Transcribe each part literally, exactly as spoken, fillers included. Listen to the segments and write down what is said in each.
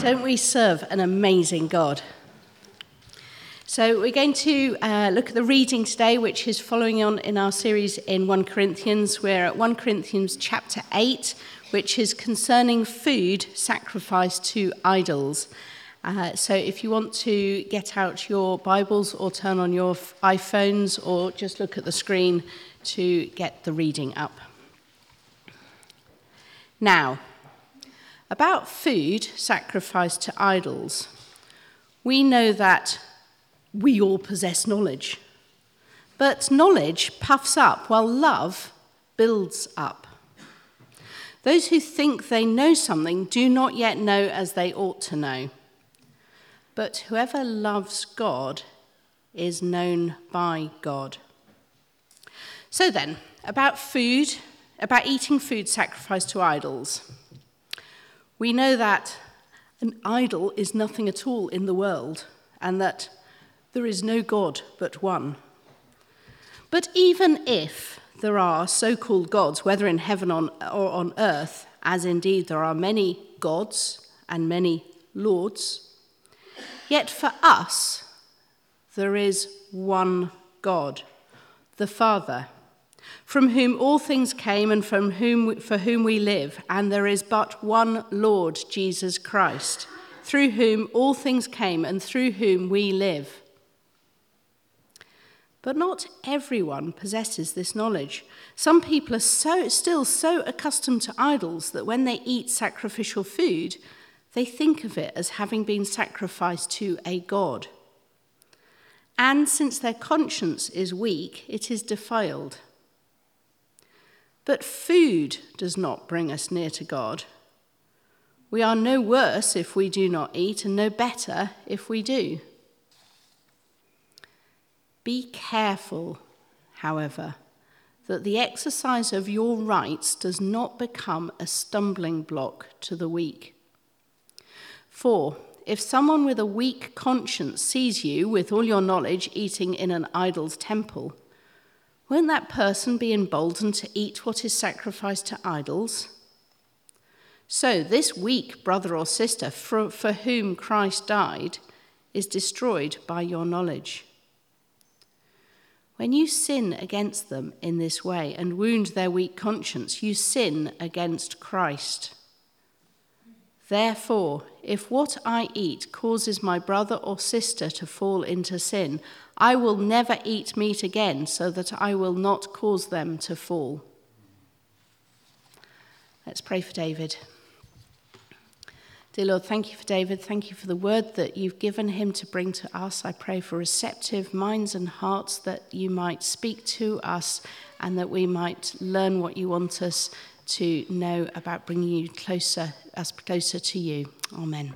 Don't we serve an amazing God? So we're going to uh, look at the reading today, which is following on in our series in First Corinthians. We're at First Corinthians chapter eight, which is concerning food sacrificed to idols. Uh, so if you want to get out your Bibles or turn on your iPhones or just look at the screen to get the reading up. Now, about food sacrificed to idols, we know that we all possess knowledge. But knowledge puffs up while love builds up. Those who think they know something do not yet know as they ought to know. But whoever loves God is known by God. So then, about food, about eating food sacrificed to idols. We know that an idol is nothing at all in the world, and that there is no God but one. But even if there are so-called gods, whether in heaven or on earth, as indeed there are many gods and many lords, yet for us there is one God, the Father, from whom all things came and from whom for whom we live, and there is but one Lord, Jesus Christ, through whom all things came and through whom we live. But not everyone possesses this knowledge. Some people are so still so accustomed to idols that when they eat sacrificial food, they think of it as having been sacrificed to a god. And since their conscience is weak, it is defiled. But food does not bring us near to God. We are no worse if we do not eat, and no better if we do. Be careful, however, that the exercise of your rights does not become a stumbling block to the weak. For if someone with a weak conscience sees you, with all your knowledge, eating in an idol's temple, won't that person be emboldened to eat what is sacrificed to idols? So this weak brother or sister for, for whom Christ died is destroyed by your knowledge. When you sin against them in this way and wound their weak conscience, you sin against Christ. Therefore, if what I eat causes my brother or sister to fall into sin, I will never eat meat again so that I will not cause them to fall. Let's pray for David. Dear Lord, thank you for David. Thank you for the word that you've given him to bring to us. I pray for receptive minds and hearts, that you might speak to us and that we might learn what you want us to know about bringing you closer, us closer to you. Amen.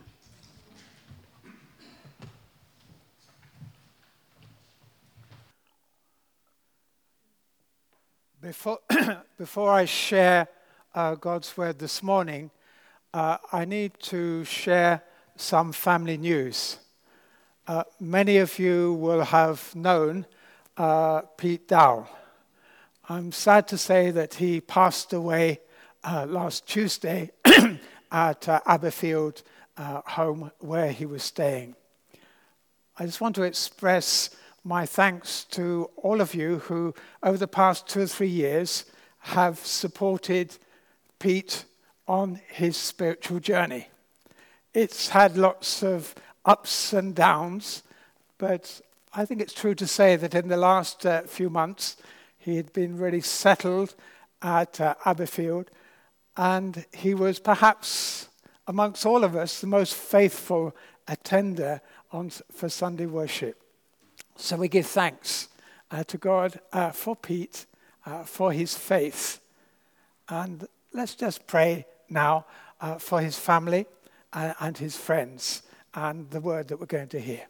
Before, before I share uh, God's word this morning, uh, I need to share some family news. Uh, many of you will have known uh, Pete Dowell. I'm sad to say that he passed away uh, last Tuesday at uh, Aberfield uh, home where he was staying. I just want to express my thanks to all of you who, over the past two or three years, have supported Pete on his spiritual journey. It's had lots of ups and downs, but I think it's true to say that in the last uh, few months, he had been really settled at uh, Aberfield, and he was perhaps, amongst all of us, the most faithful attender on, for Sunday worship. So we give thanks uh, to God uh, for Pete, uh, for his faith. And let's just pray now uh, for his family uh, and his friends and the word that we're going to hear.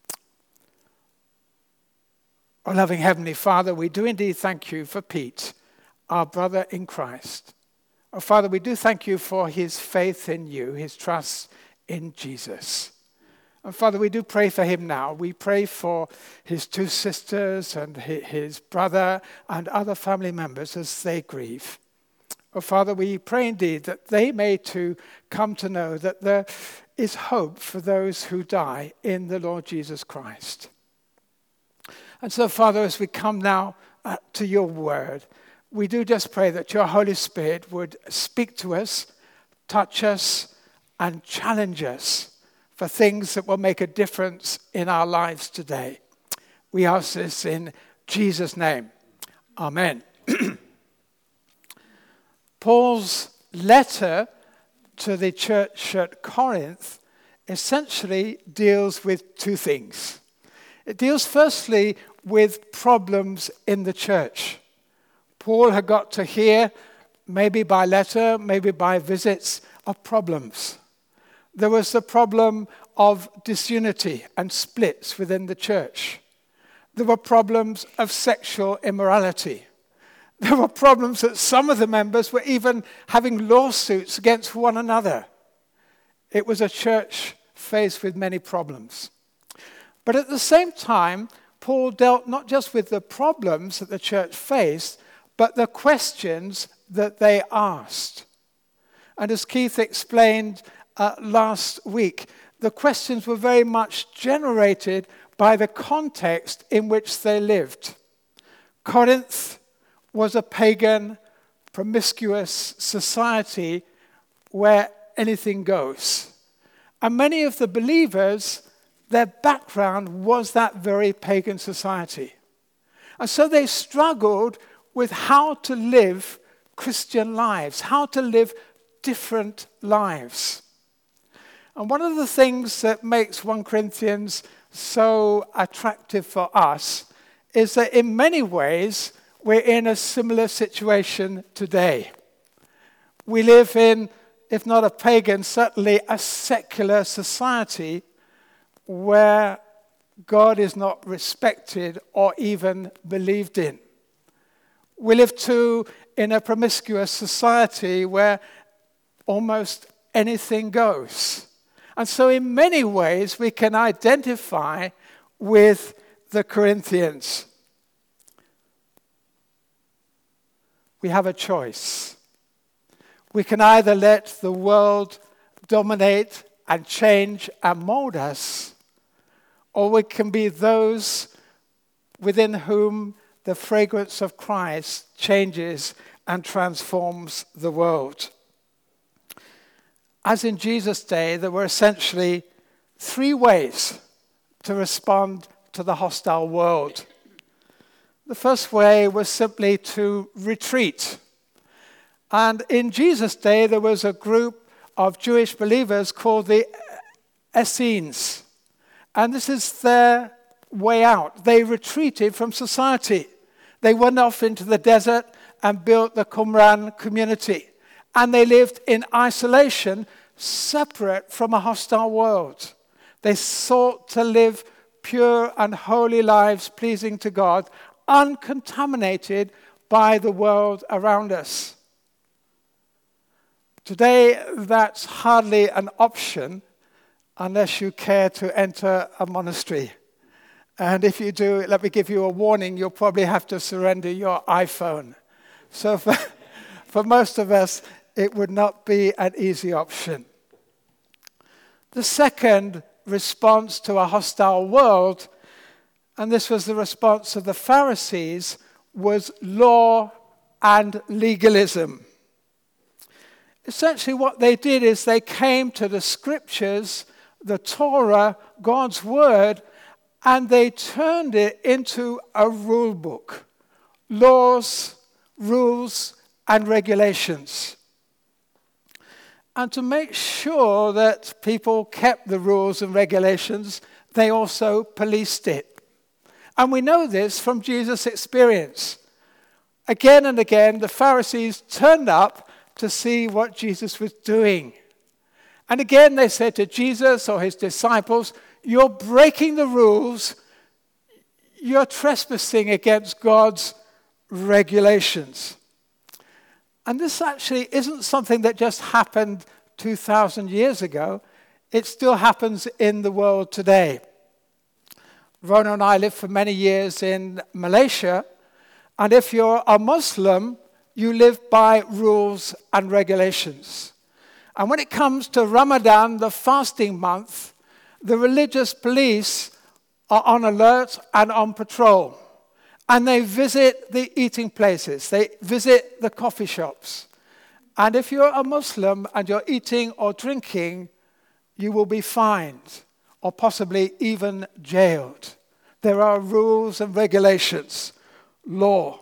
Oh, loving Heavenly Father, we do indeed thank you for Pete, our brother in Christ. Oh, Father, we do thank you for his faith in you, his trust in Jesus. And Father, we do pray for him now. We pray for his two sisters and his brother and other family members as they grieve. Oh, Father, we pray indeed that they may too come to know that there is hope for those who die in the Lord Jesus Christ. And so, Father, as we come now uh, to your word, we do just pray that your Holy Spirit would speak to us, touch us, and challenge us for things that will make a difference in our lives today. We ask this in Jesus' name. Amen. Paul's letter to the church at Corinth essentially deals with two things. It deals firstly with problems in the church. Paul had got to hear, maybe by letter, maybe by visits, of problems. There was the problem of disunity and splits within the church. There were problems of sexual immorality. There were problems that some of the members were even having lawsuits against one another. It was a church faced with many problems. But at the same time, Paul dealt not just with the problems that the church faced, but the questions that they asked. And as Keith explained uh, last week, the questions were very much generated by the context in which they lived. Corinth was a pagan, promiscuous society where anything goes. And many of the believers, their background was that very pagan society. And so they struggled with how to live Christian lives, how to live different lives. And one of the things that makes First Corinthians so attractive for us is that in many ways we're in a similar situation today. We live in, if not a pagan, certainly a secular society where God is not respected or even believed in. We live too in a promiscuous society where almost anything goes. And so in many ways we can identify with the Corinthians. We have a choice. We can either let the world dominate and change and mold us, or we can be those within whom the fragrance of Christ changes and transforms the world. As in Jesus' day, there were essentially three ways to respond to the hostile world. The first way was simply to retreat. And in Jesus' day, there was a group of Jewish believers called the Essenes. And this is their way out. They retreated from society. They went off into the desert and built the Qumran community. And they lived in isolation, separate from a hostile world. They sought to live pure and holy lives pleasing to God, uncontaminated by the world around us. Today, that's hardly an option unless you care to enter a monastery. And if you do, let me give you a warning, you'll probably have to surrender your iPhone. So for, for most of us, it would not be an easy option. The second response to a hostile world, and this was the response of the Pharisees, was law and legalism. Essentially what they did is they came to the scriptures, the Torah, God's word, and they turned it into a rule book. Laws, rules, and regulations. And to make sure that people kept the rules and regulations, they also policed it. And we know this from Jesus' experience. Again and again, the Pharisees turned up to see what Jesus was doing. And again, they said to Jesus or his disciples, "You're breaking the rules. You're trespassing against God's regulations." And this actually isn't something that just happened two thousand years ago. It still happens in the world today. Rona and I lived for many years in Malaysia, and if you're a Muslim, you live by rules and regulations. And when it comes to Ramadan, the fasting month, the religious police are on alert and on patrol. And they visit the eating places. They visit the coffee shops. And if you're a Muslim and you're eating or drinking, you will be fined or possibly even jailed. There are rules and regulations, law.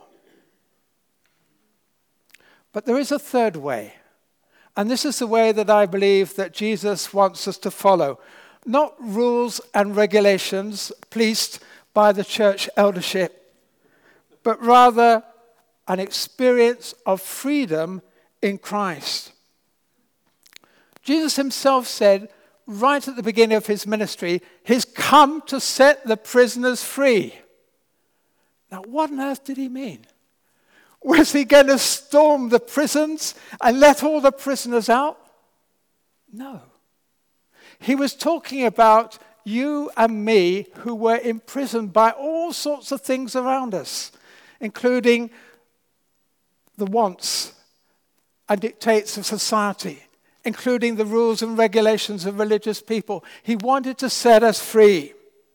But there is a third way. And this is the way that I believe that Jesus wants us to follow. Not rules and regulations policed by the church eldership, but rather an experience of freedom in Christ. Jesus himself said, right at the beginning of his ministry, he's come to set the prisoners free. Now, what on earth did he mean? Was he going to storm the prisons and let all the prisoners out? No. He was talking about you and me who were imprisoned by all sorts of things around us, including the wants and dictates of society, including the rules and regulations of religious people. He wanted to set us free.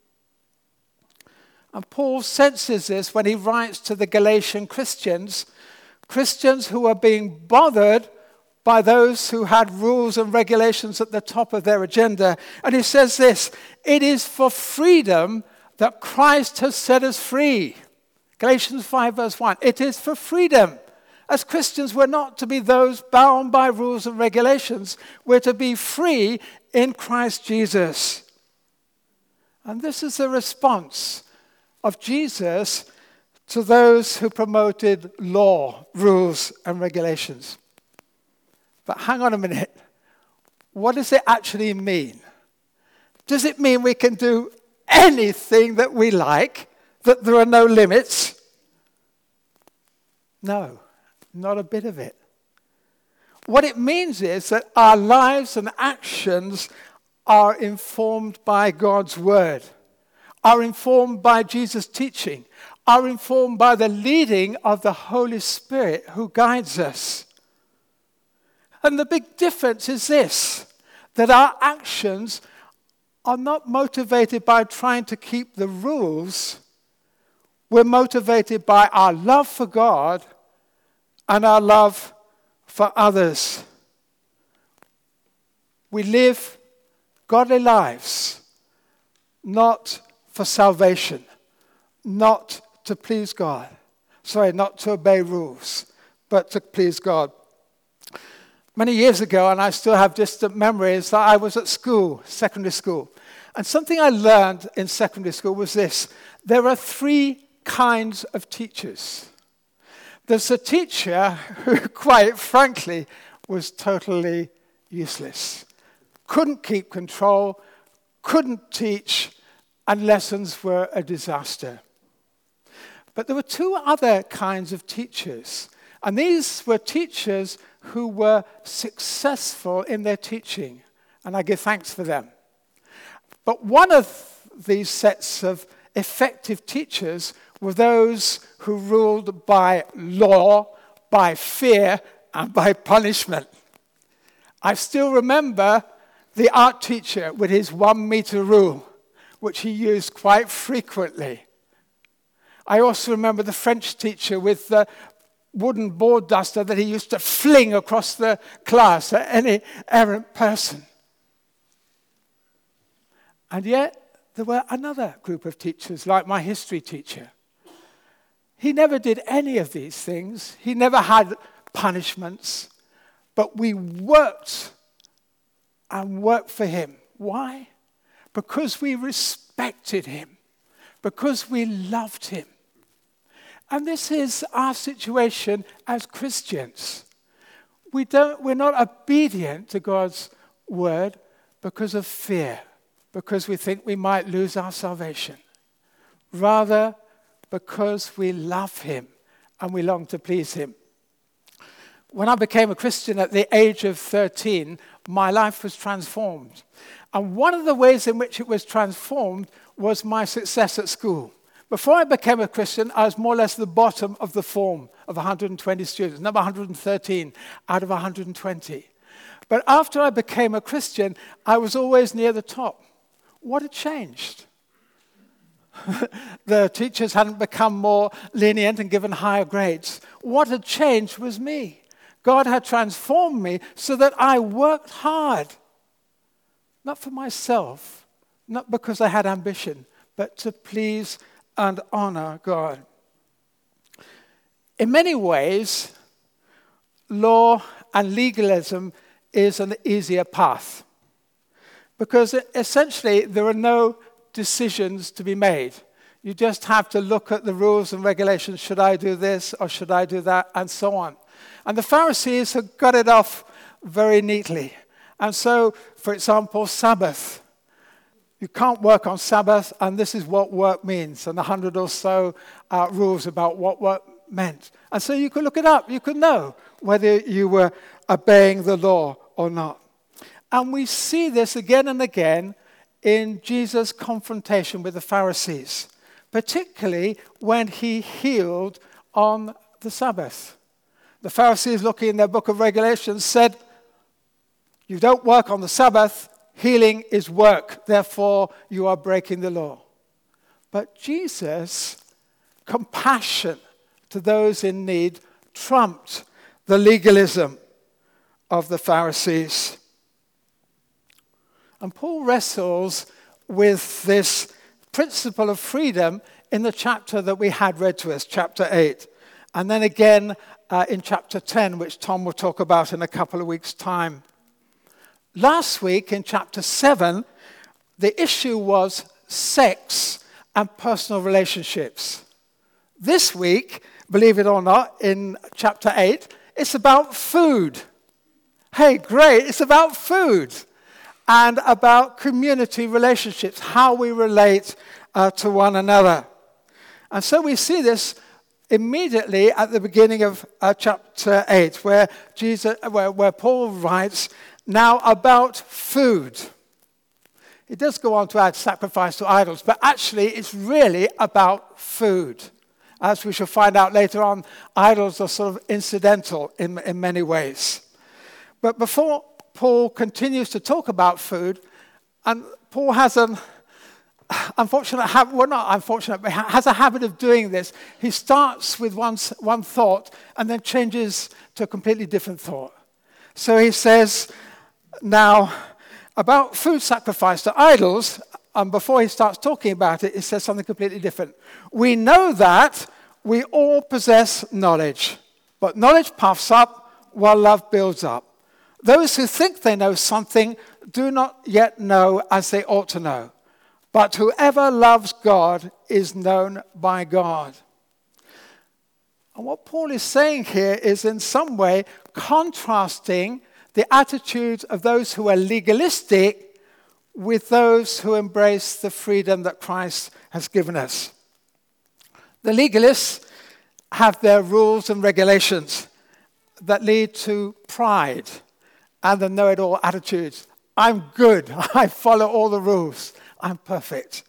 And Paul senses this when he writes to the Galatian Christians, Christians who are being bothered by those who had rules and regulations at the top of their agenda. And he says this, it is for freedom that Christ has set us free. Galatians five verse one, it is for freedom. As Christians, we're not to be those bound by rules and regulations. We're to be free in Christ Jesus. And this is the response of Jesus to those who promoted law, rules, and regulations. But hang on a minute. What does it actually mean? Does it mean we can do anything that we like, that there are no limits? No, not a bit of it. What it means is that our lives and actions are informed by God's word, are informed by Jesus' teaching, are informed by the leading of the Holy Spirit who guides us. And the big difference is this, that our actions are not motivated by trying to keep the rules. We're motivated by our love for God and our love for others. We live godly lives, not for salvation, not to please God. Sorry, not to obey rules, but to please God. Many years ago, and I still have distant memories, that I was at school, secondary school. And something I learned in secondary school was this. There are three kinds of teachers. There's a teacher who, quite frankly, was totally useless. Couldn't keep control, couldn't teach, and lessons were a disaster. But there were two other kinds of teachers. And these were teachers who were successful in their teaching. And I give thanks for them. But one of these sets of effective teachers were those who ruled by law, by fear, and by punishment. I still remember the art teacher with his one meter rule, which he used quite frequently. I also remember the French teacher with the wooden board duster that he used to fling across the class at any errant person. And yet, there were another group of teachers, like my history teacher. He never did any of these things. He never had punishments. But we worked and worked for him. Why? Because we respected him. Because we loved him. And this is our situation as Christians. We don't, we're not obedient to God's word because of fear, because we think we might lose our salvation. Rather, because we love him and we long to please him. When I became a Christian at the age of thirteen, my life was transformed. And one of the ways in which it was transformed was my success at school. Before I became a Christian, I was more or less the bottom of the form of one hundred twenty students, number one hundred thirteen out of one hundred twenty. But after I became a Christian, I was always near the top. What had changed? The teachers hadn't become more lenient and given higher grades. What had changed was me. God had transformed me so that I worked hard. Not for myself, not because I had ambition, but to please and honor God. In many ways, law and legalism is an easier path, because essentially there are no decisions to be made. You just have to look at the rules and regulations. Should I do this or should I do that? And so on. And the Pharisees had got it off very neatly. And so, for example, Sabbath. You can't work on Sabbath, and this is what work means, and a hundred or so uh, rules about what work meant. And so you could look it up. You could know whether you were obeying the law or not. And we see this again and again in Jesus' confrontation with the Pharisees, particularly when he healed on the Sabbath. The Pharisees, looking in their book of regulations, said, you don't work on the Sabbath, healing is work, therefore you are breaking the law. But Jesus' compassion to those in need trumped the legalism of the Pharisees. And Paul wrestles with this principle of freedom in the chapter that we had read to us, chapter eight. And then again uh, in chapter ten, which Tom will talk about in a couple of weeks' time. Last week in chapter seven, the issue was sex and personal relationships. This week, believe it or not, in chapter eight, it's about food. Hey, great, it's about food. And about community relationships, how we relate uh, to one another. And so we see this immediately at the beginning of uh, chapter eight, where Jesus, where, where Paul writes, now about food. It does go on to add sacrifice to idols, but actually it's really about food. As we shall find out later on, idols are sort of incidental in, in many ways. But before Paul continues to talk about food, and Paul has an unfortunate habit, well not unfortunate, but has a habit of doing this. He starts with one, one thought and then changes to a completely different thought. So he says, now, about food sacrificed to idols, and before he starts talking about it, he says something completely different. We know that we all possess knowledge, but knowledge puffs up while love builds up. Those who think they know something do not yet know as they ought to know. But whoever loves God is known by God. And what Paul is saying here is in some way contrasting the attitudes of those who are legalistic with those who embrace the freedom that Christ has given us. The legalists have their rules and regulations that lead to pride and the know-it-all attitudes. I'm good. I follow all the rules. I'm perfect.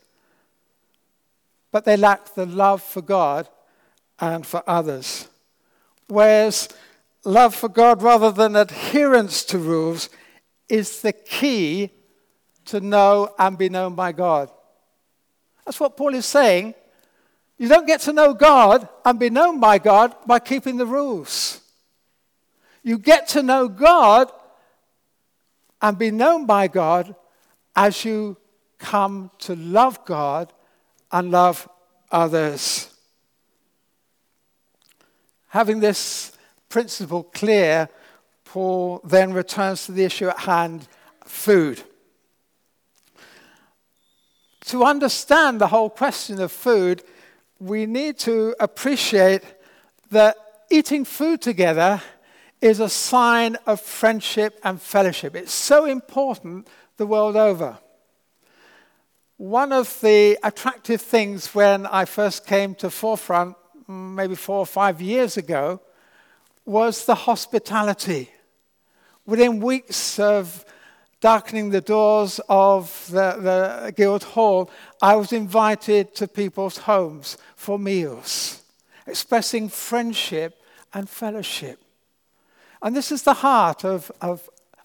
But they lack the love for God and for others. Whereas love for God rather than adherence to rules is the key to know and be known by God. That's what Paul is saying. You don't get to know God and be known by God by keeping the rules. You get to know God and be known by God as you come to love God and love others. Having this principle clear, Paul then returns to the issue at hand, food. To understand the whole question of food, we need to appreciate that eating food together is a sign of friendship and fellowship. It's so important the world over. One of the attractive things when I first came to Forefront, maybe four or five years ago, was the hospitality. Within weeks of darkening the doors of the, the Guildhall, I was invited to people's homes for meals, expressing friendship and fellowship. And this is the heart of, of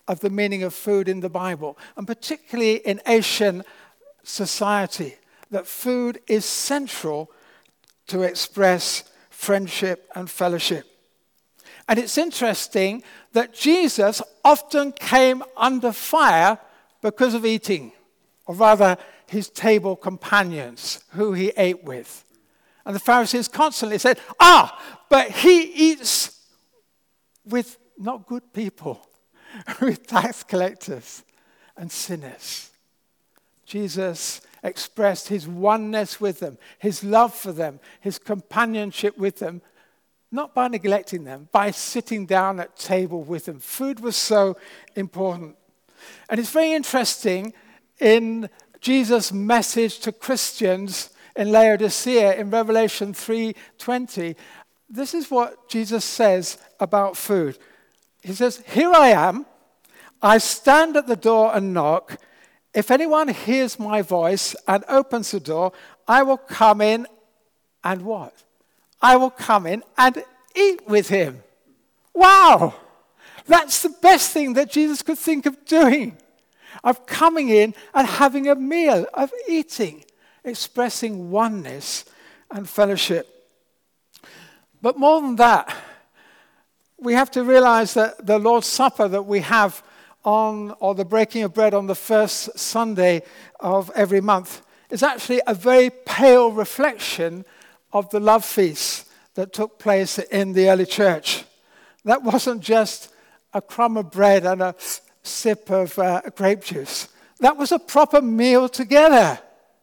of the meaning of food in the Bible, and particularly in Asian society, that food is central to express friendship and fellowship. And it's interesting that Jesus often came under fire because of eating, or rather his table companions who he ate with. And the Pharisees constantly said, ah, but he eats with not good people, with tax collectors and sinners. Jesus expressed his oneness with them, his love for them, his companionship with them, not by neglecting them, by sitting down at table with them. Food was so important. And it's very interesting in Jesus' message to Christians in Laodicea in Revelation three twenty. This is what Jesus says about food. He says, here I am, I stand at the door and knock. If anyone hears my voice and opens the door, I will come in and what? I will come in and eat with him. Wow! That's the best thing that Jesus could think of doing. Of coming in and having a meal, of eating, expressing oneness and fellowship. But more than that, we have to realize that the Lord's Supper that we have on, or the breaking of bread on the first Sunday of every month, is actually a very pale reflection of the love feast that took place in the early church. That wasn't just a crumb of bread and a sip of uh, grape juice. That was a proper meal together.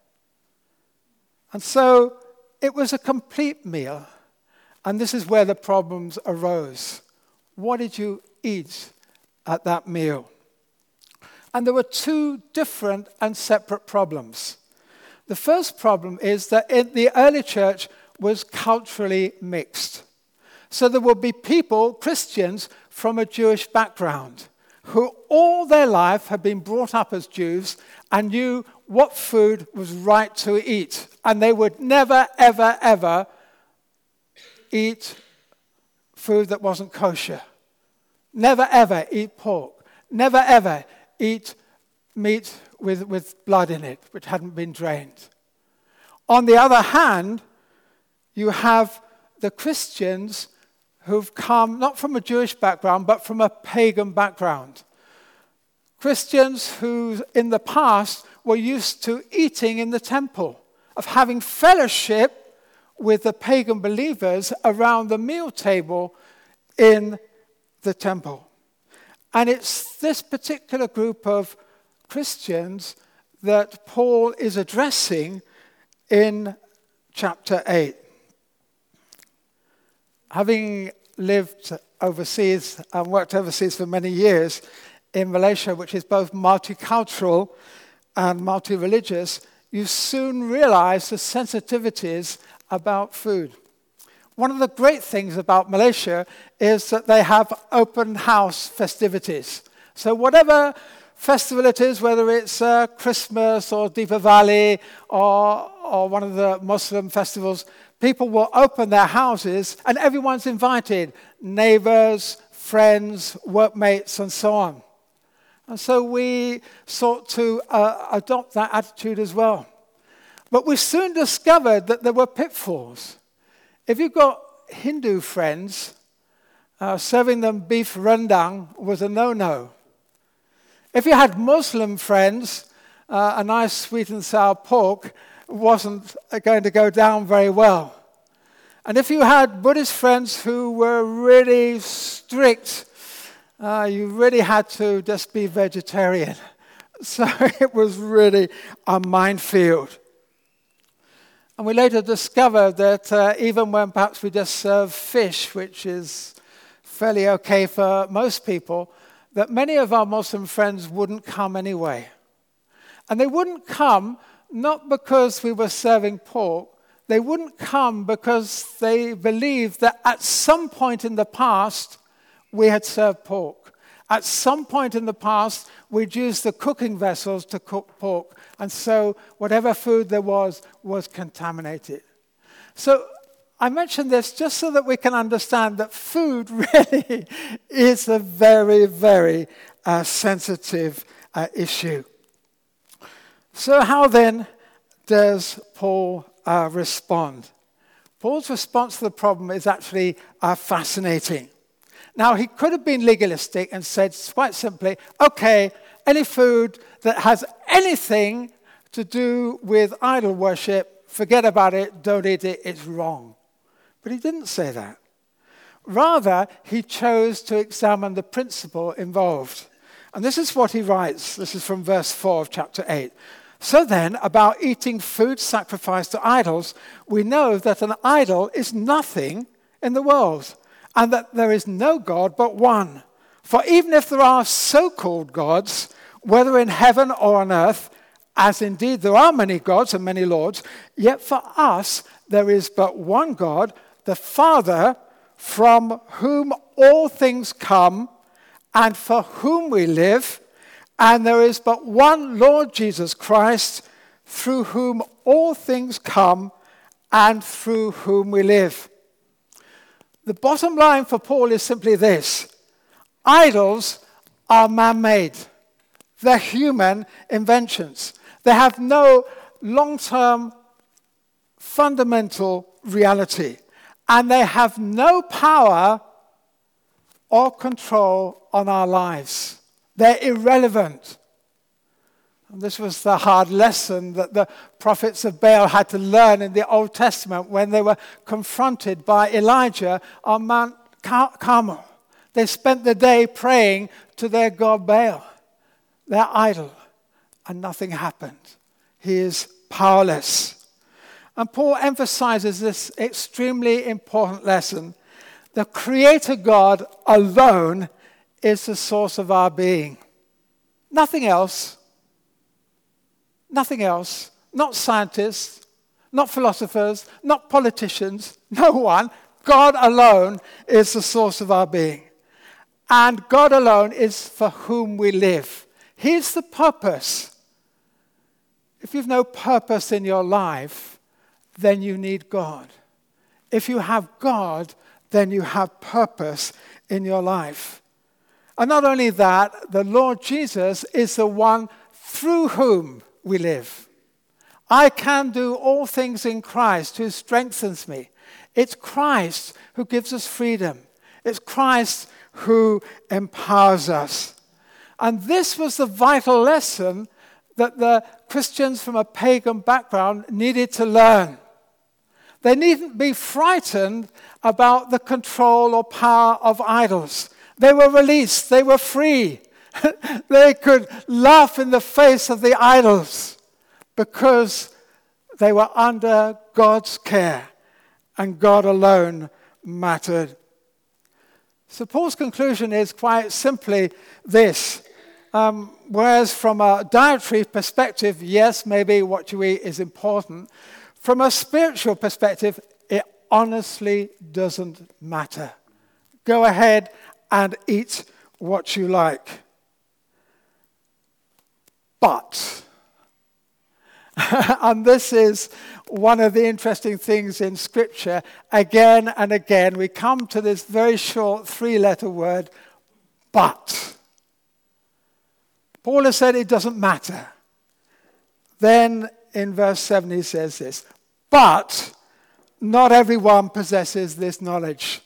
And so it was a complete meal. And this is where the problems arose. What did you eat at that meal? And there were two different and separate problems. The first problem is that in the early church was culturally mixed. So there would be people, Christians, from a Jewish background, who all their life had been brought up as Jews and knew what food was right to eat. And they would never, ever, ever eat food that wasn't kosher. Never, ever eat pork. Never, ever eat meat with, with blood in it, which hadn't been drained. On the other hand, you have the Christians who've come not from a Jewish background, but from a pagan background. Christians who in the past were used to eating in the temple, of having fellowship with the pagan believers around the meal table in the temple. And it's this particular group of Christians that Paul is addressing in chapter eight. Having lived overseas and worked overseas for many years in Malaysia, which is both multicultural and multi-religious, you soon realize the sensitivities about food. One of the great things about Malaysia is that they have open house festivities. So whatever festival it is, whether it's uh, Christmas or Deepavali or, or one of the Muslim festivals, people will open their houses and everyone's invited, neighbors, friends, workmates, and so on. And so we sought to uh, adopt that attitude as well. But we soon discovered that there were pitfalls. If you've got Hindu friends, uh, serving them beef rendang was a no-no. If you had Muslim friends, uh, a nice sweet and sour pork wasn't going to go down very well. And if you had Buddhist friends who were really strict, uh, you really had to just be vegetarian. So it was really a minefield. And we later discovered that uh, even when perhaps we just serve fish, which is fairly okay for most people, that many of our Muslim friends wouldn't come anyway. And they wouldn't come not because we were serving pork, they wouldn't come because they believed that at some point in the past we had served pork. At some point in the past we'd used the cooking vessels to cook pork, and so whatever food there was was contaminated. So I mention this just so that we can understand that food really is a very, very uh, sensitive uh, issue. So how then does Paul uh, respond? Paul's response to the problem is actually uh, fascinating. Now, he could have been legalistic and said quite simply, okay, any food that has anything to do with idol worship, forget about it, don't eat it, it's wrong. But he didn't say that. Rather, he chose to examine the principle involved. And this is what he writes. This is from verse four of chapter eight. So then, about eating food sacrificed to idols, we know that an idol is nothing in the world, and that there is no God but one. For even if there are so-called gods, whether in heaven or on earth, as indeed there are many gods and many lords, yet for us there is but one God, the Father, from whom all things come, and for whom we live, and there is but one Lord Jesus Christ, through whom all things come, and through whom we live. The bottom line for Paul is simply this: idols are man-made. They're human inventions. They have no long-term fundamental reality. And they have no power or control on our lives. They're irrelevant. And this was the hard lesson that the prophets of Baal had to learn in the Old Testament when they were confronted by Elijah on Mount Car- Carmel. They spent the day praying to their god Baal, their idol, and nothing happened. He is powerless. And Paul emphasizes this extremely important lesson. The Creator God alone is the source of our being. Nothing else. Nothing else. Not scientists, not philosophers, not politicians, no one. God alone is the source of our being. And God alone is for whom we live. He's the purpose. If you've no purpose in your life, then you need God. If you have God, then you have purpose in your life. And not only that, the Lord Jesus is the one through whom we live. I can do all things in Christ who strengthens me. It's Christ who gives us freedom. It's Christ who empowers us. And this was the vital lesson that the Christians from a pagan background needed to learn. They needn't be frightened about the control or power of idols. They were released. They were free. They could laugh in the face of the idols because they were under God's care and God alone mattered. So Paul's conclusion is quite simply this. Um, whereas from a dietary perspective, yes, maybe what you eat is important. From a spiritual perspective, it honestly doesn't matter. Go ahead and eat what you like. But, and this is one of the interesting things in Scripture, again and again, we come to this very short three-letter word, but. Paul has said it doesn't matter. Then in verse seven he says this, but not everyone possesses this knowledge.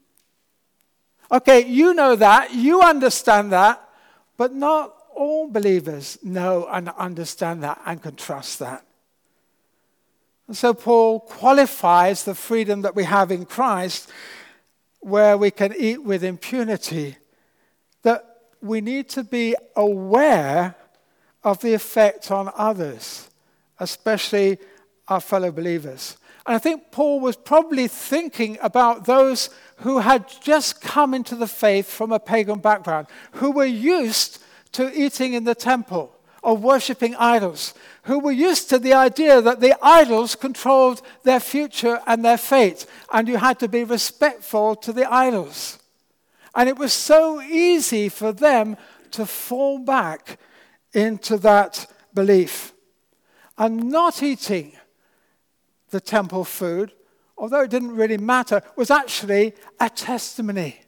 Okay, you know that, you understand that, but not all believers know and understand that and can trust that. And so Paul qualifies the freedom that we have in Christ, where we can eat with impunity, that we need to be aware of the effect on others, especially our fellow believers. And I think Paul was probably thinking about those who had just come into the faith from a pagan background, who were used to eating in the temple or worshipping idols, who were used to the idea that the idols controlled their future and their fate, and you had to be respectful to the idols. And it was so easy for them to fall back into that belief. And not eating the temple food, although it didn't really matter, was actually a testimony,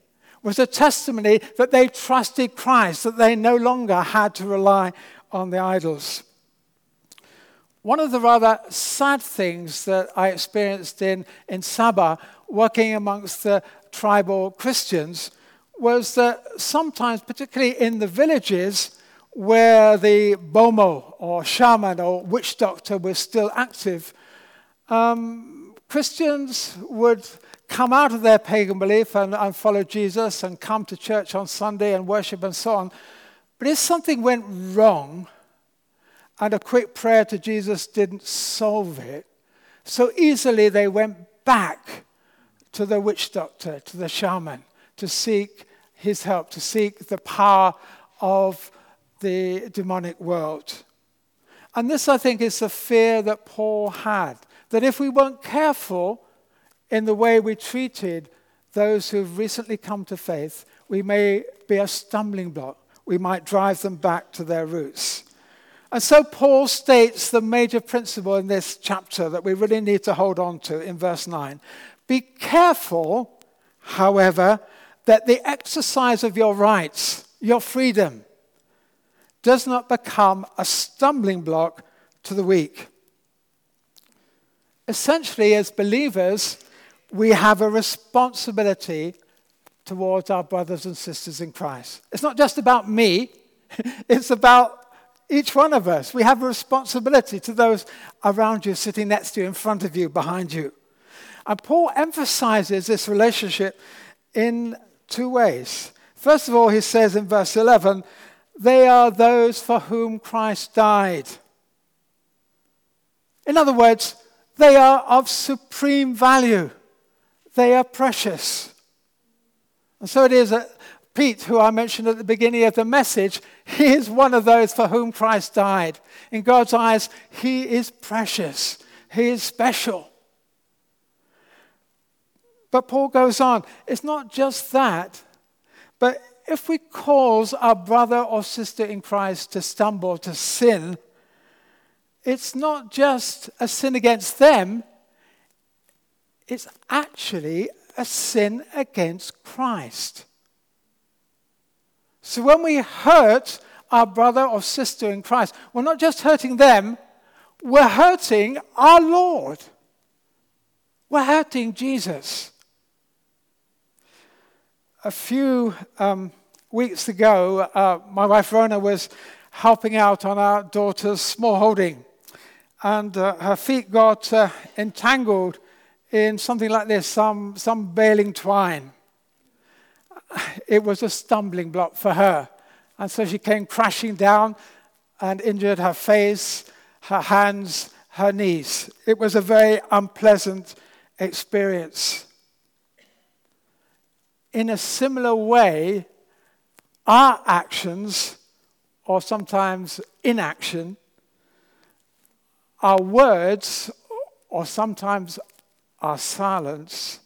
was a testimony that they trusted Christ, that they no longer had to rely on the idols. One of the rather sad things that I experienced in, in Sabah, working amongst the tribal Christians, was that sometimes, particularly in the villages where the bomo or shaman or witch doctor was still active, um, Christians would come out of their pagan belief and, and follow Jesus and come to church on Sunday and worship and so on. But if something went wrong and a quick prayer to Jesus didn't solve it, so easily they went back to the witch doctor, to the shaman, to seek his help, to seek the power of the demonic world. And this, I think, is the fear that Paul had, that if we weren't careful in the way we treated those who've recently come to faith, we may be a stumbling block. We might drive them back to their roots. And so Paul states the major principle in this chapter that we really need to hold on to in verse nine. Be careful, however, that the exercise of your rights, your freedom, does not become a stumbling block to the weak. Essentially, as believers, we have a responsibility towards our brothers and sisters in Christ. It's not just about me, it's about each one of us. We have a responsibility to those around you, sitting next to you, in front of you, behind you. And Paul emphasizes this relationship in two ways. First of all, he says in verse eleven, they are those for whom Christ died. In other words, they are of supreme value. They are precious. And so it is that Pete, who I mentioned at the beginning of the message, he is one of those for whom Christ died. In God's eyes, he is precious. He is special. But Paul goes on, it's not just that, but if we cause our brother or sister in Christ to stumble, to sin, it's not just a sin against them, it's actually a sin against Christ. So when we hurt our brother or sister in Christ, we're not just hurting them, we're hurting our Lord. We're hurting Jesus. A few um, weeks ago, uh, my wife Rona was helping out on our daughter's small holding, and uh, her feet got uh, entangled in something like this, some, some baling twine. It was a stumbling block for her, and so she came crashing down and injured her face, her hands, her knees. It was a very unpleasant experience. In a similar way, our actions, or sometimes inaction, our words, or sometimes our silence,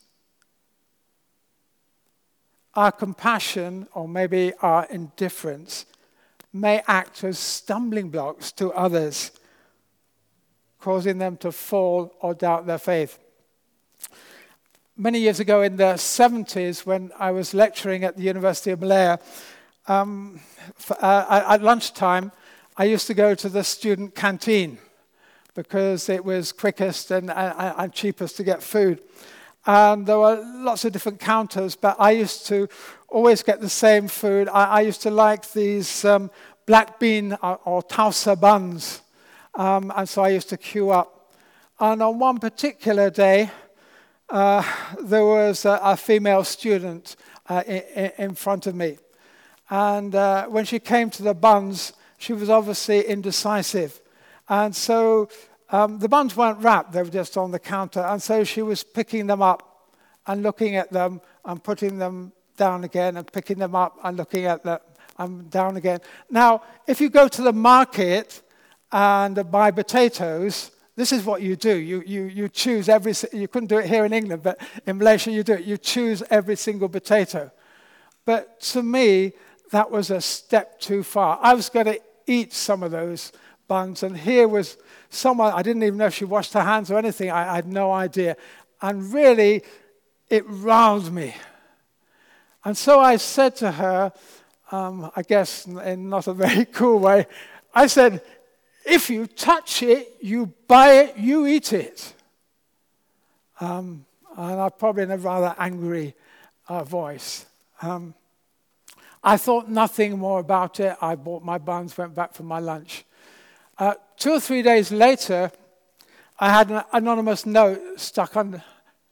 our compassion, or maybe our indifference, may act as stumbling blocks to others, causing them to fall or doubt their faith. Many years ago in the seventies, when I was lecturing at the University of Malaya, um, for, uh, at lunchtime, I used to go to the student canteen because it was quickest and, and, and cheapest to get food. And there were lots of different counters, but I used to always get the same food. I, I used to like these um, black bean or, or tausa buns, um, and so I used to queue up. And on one particular day, Uh, there was a, a female student uh, in, in front of me. And uh, when she came to the buns, she was obviously indecisive. And so um, the buns weren't wrapped, they were just on the counter. And so she was picking them up and looking at them and putting them down again and picking them up and looking at them and down again. Now, if you go to the market and buy potatoes, this is what you do. You, you, you choose every, you couldn't do it here in England, but in Malaysia you do it. You choose every single potato. But to me, that was a step too far. I was going to eat some of those buns, and here was someone, I didn't even know if she washed her hands or anything. I, I had no idea. And really, it riled me. And so I said to her, um, I guess in not a very cool way, I said, if you touch it, you buy it, you eat it. Um, and I probably in a rather angry uh, voice. Um, I thought nothing more about it. I bought my buns, went back for my lunch. Uh, two or three days later, I had an anonymous note stuck on,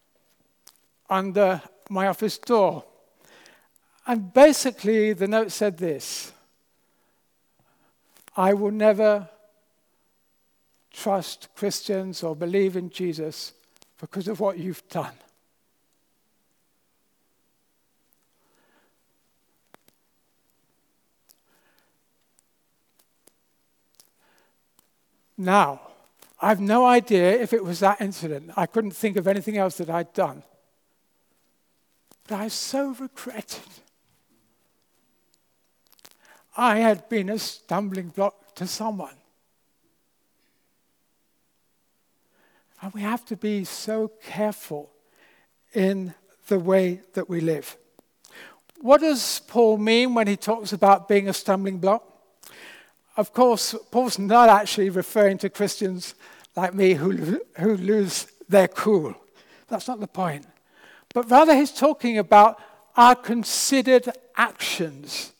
under my office door. And basically, the note said this: I will never trust Christians or believe in Jesus because of what you've done. Now, I have no idea if it was that incident. I couldn't think of anything else that I'd done. But I so regretted. I had been a stumbling block to someone. And we have to be so careful in the way that we live. What does Paul mean when he talks about being a stumbling block? Of course, Paul's not actually referring to Christians like me who, who lose their cool. That's not the point. But rather he's talking about our considered actions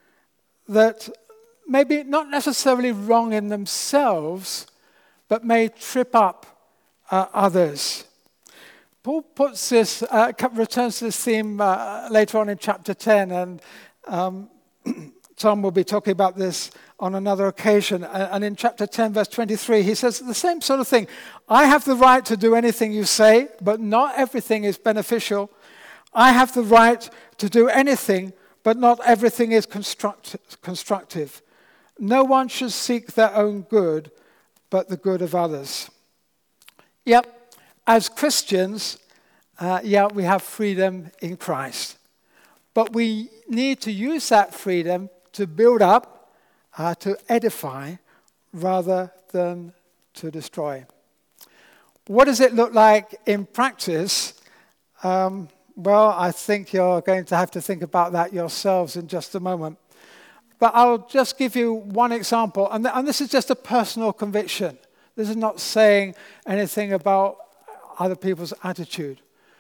that may be not necessarily wrong in themselves, but may trip up uh, others. Paul puts this, uh, returns to this theme uh, later on in chapter ten, and um, Tom will be talking about this on another occasion. And in chapter ten, verse twenty-three, he says the same sort of thing. I have the right to do anything you say, but not everything is beneficial. I have the right to do anything, but not everything is construct- constructive. No one should seek their own good, but the good of others. Yep, as Christians, uh, yeah, we have freedom in Christ. But we need to use that freedom to build up, Uh, to edify rather than to destroy. What does it look like in practice? Um, well, I think you're going to have to think about that yourselves in just a moment. But I'll just give you one example, and, th- and this is just a personal conviction. This is not saying anything about other people's attitude.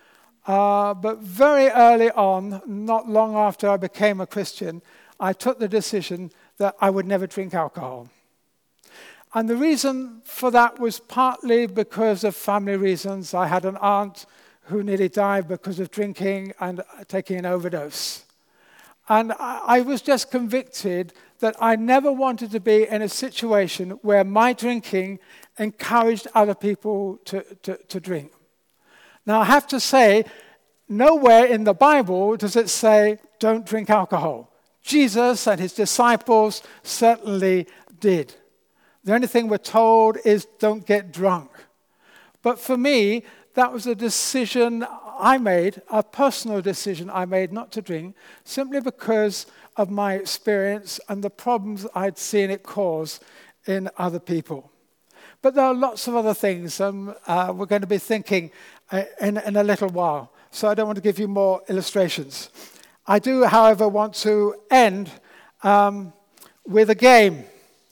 Uh, but very early on, not long after I became a Christian, I took the decision that I would never drink alcohol. And the reason for that was partly because of family reasons. I had an aunt who nearly died because of drinking and taking an overdose. And I was just convicted that I never wanted to be in a situation where my drinking encouraged other people to, to, to drink. Now, I have to say, nowhere in the Bible does it say, don't drink alcohol. Jesus and his disciples certainly did. The only thing we're told is don't get drunk. But for me, that was a decision I made, a personal decision I made not to drink, simply because of my experience and the problems I'd seen it cause in other people. But there are lots of other things um, uh, we're going to be thinking uh, in, in a little while. So I don't want to give you more illustrations. I do, however, want to end um, with a game.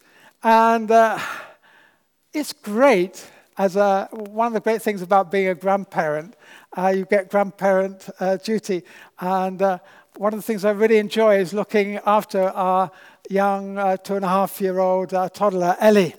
And uh, it's great, as a, one of the great things about being a grandparent, uh, you get grandparent uh, duty. And uh, one of the things I really enjoy is looking after our young uh, two-and-a-half-year-old uh, toddler, Ellie.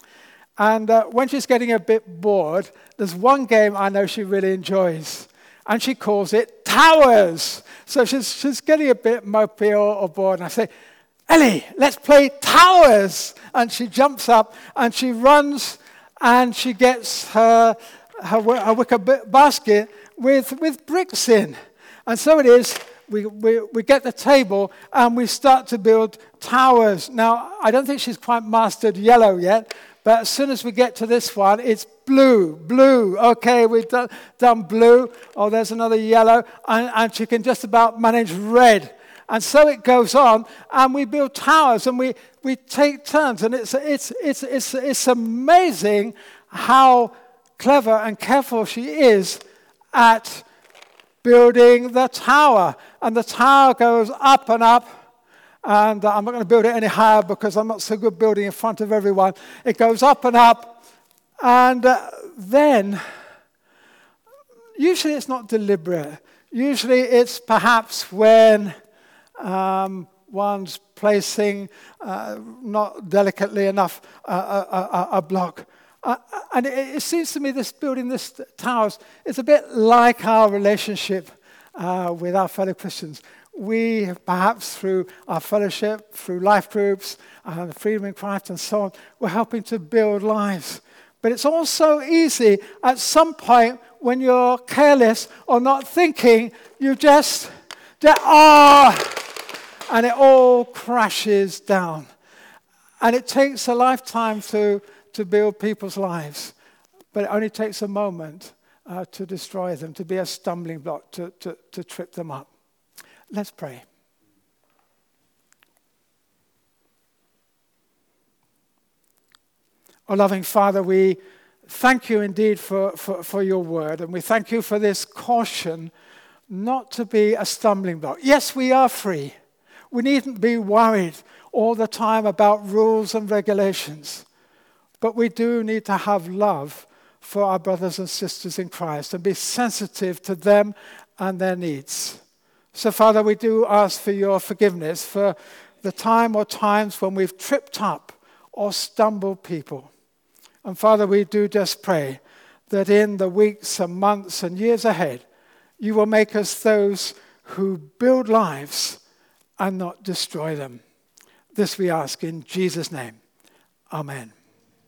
And uh, when she's getting a bit bored, there's one game I know she really enjoys. And she calls it Towers. So she's, she's getting a bit mopey or, or bored. And I say, Ellie, let's play Towers. And she jumps up and she runs and she gets her, her, her wicker basket with, with bricks in. And so it is, we, we, we get the table and we start to build towers. Now, I don't think she's quite mastered yellow yet, but as soon as we get to this one, it's blue, blue. Okay, we've done, done blue. Oh, there's another yellow. And, and she can just about manage red. And so it goes on, and we build towers, and we, we take turns. And it's, it's, it's, it's, it's amazing how clever and careful she is at building the tower. And the tower goes up and up. And uh, I'm not going to build it any higher because I'm not so good building in front of everyone. It goes up and up. And uh, then, usually it's not deliberate. Usually it's perhaps when um, one's placing uh, not delicately enough uh, a, a, a block. Uh, and it, it seems to me this building, this towers, is a bit like our relationship uh, with our fellow Christians. We, perhaps through our fellowship, through life groups, uh, Freedom in Christ and so on, we're helping to build lives. But it's also easy at some point when you're careless or not thinking, you just, just oh, and it all crashes down. And it takes a lifetime to, to build people's lives. But it only takes a moment uh, to destroy them, to be a stumbling block, to, to, to trip them up. Let's pray. Oh, loving Father, we thank you indeed for, for, for your word, and we thank you for this caution not to be a stumbling block. Yes, we are free. We needn't be worried all the time about rules and regulations, but we do need to have love for our brothers and sisters in Christ and be sensitive to them and their needs. So, Father, we do ask for your forgiveness for the time or times when we've tripped up or stumbled people. And, Father, we do just pray that in the weeks and months and years ahead, you will make us those who build lives and not destroy them. This we ask in Jesus' name. Amen.